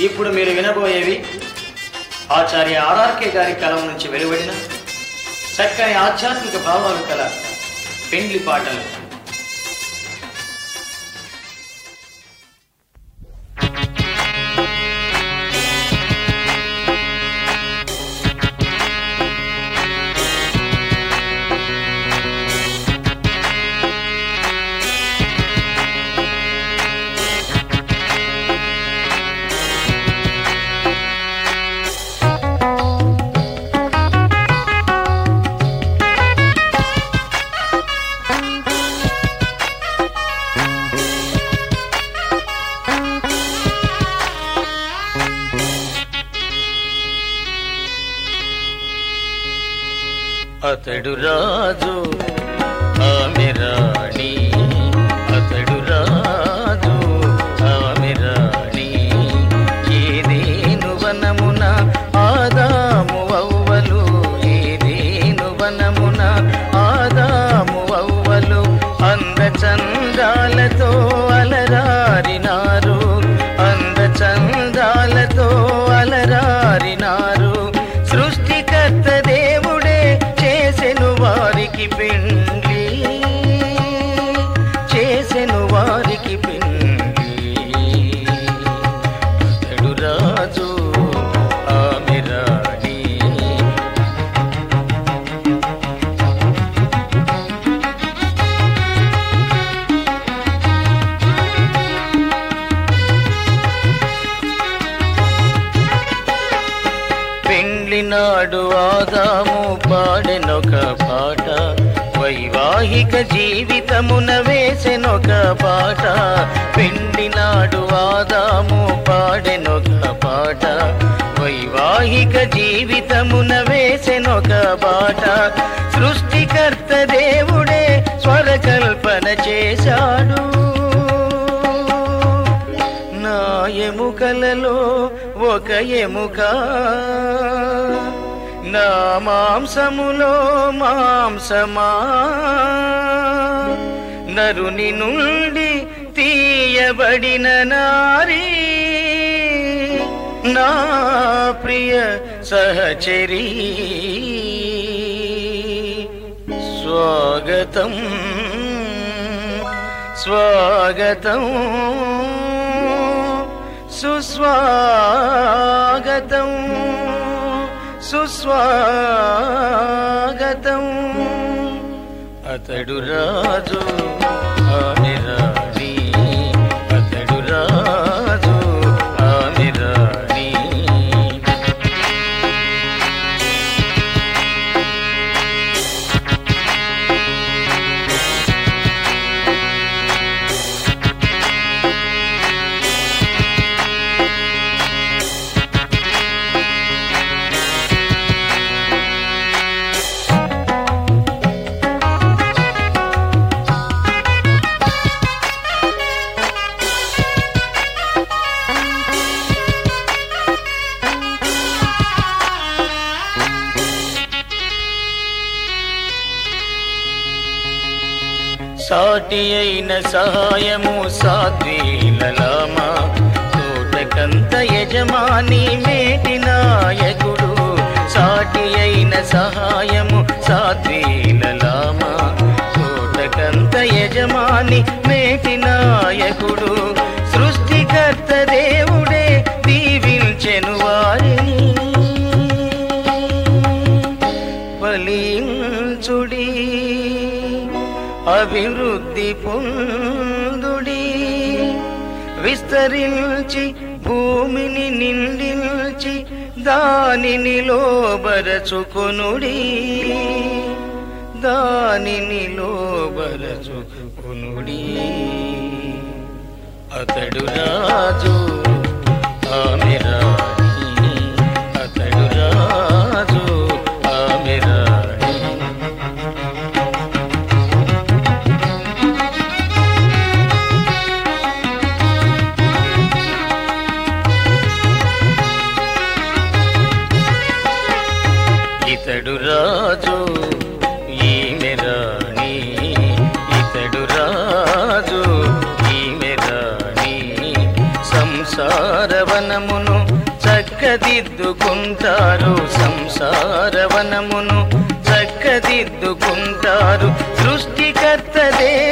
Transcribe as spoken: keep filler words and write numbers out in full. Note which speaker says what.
Speaker 1: ఇప్పుడు మీరు వినబోయేవి ఆచార్య ఆర్ఆర్కే గారి కలం నుంచి వెలువడిన చక్కని ఆధ్యాత్మిక భావాలు కల పెండ్లి పాటలు.
Speaker 2: అతడు రాజు ఆమె రాణి, అతడు రాజు ఆమె రాణి. ఏదేను వనమున ఆదాము అవ్వలు, ఏదేను వనమున ఆదాము అవ్వలు అందచందాలతో అలరారినారు, అందచందాలతో అలరారినారు. సృష్టికర్త దేవుడే చేసెను వారికి పెండ్లి, చేసెను వారికి పెండ్లి. అతడు రాజు ఆమె రాణి. పెండ్లినాడు ఆదాము పాడెనొక పాట, వైవాహిక జీవితమున వేసెనొక పాట. పెండ్లినాడు ఆదాము పాడెనొక పాట, వైవాహిక జీవితమున వేసెనొక పాట. సృష్టికర్త దేవుడే స్వరకల్పన చేశాడు, నా ఎముకలలో ఒక ఎముక, నా మాంసములో మాంసమా. నరుని నుండి తీయబడిన నారీ, నా ప్రియ సహచరీ. స్వాగతం స్వాగతం సుస్వాగతం సుస్వాగతం. అతడు రాజు ఆమె రాణి, అతడు రాజు ఆమె రాణి. సాటి అయిన సహాయము సాధ్వీలలామా, తోటకంత యజమాని మేటి నాయకుడు. సాటి అయిన సహాయము సాధ్వీలలామా, తోటకంత యజమాని మేటి నాయకుడు. సృష్టికర్త దేవుడే దీవించెను వారిని, ఫలించుడి అభివృద్ధి పొందుడి, విస్తరించి భూమిని నిండించి దానిని లోబరచుకొనుడి, దానిని లోబరచుకొనుడి. అతడు రాజు ఆమె రాణి, అతడు రాజు ఆమె రాణి. ఇతడు రాజు ఈమె రాణి, ఇతడు రాజు ఈమె రాణి. సంసారవనమును చక్కదిద్దుకుంటారు సంసారవనమును చక్కదిద్దుకుంటారు సృష్టికర్త దేవ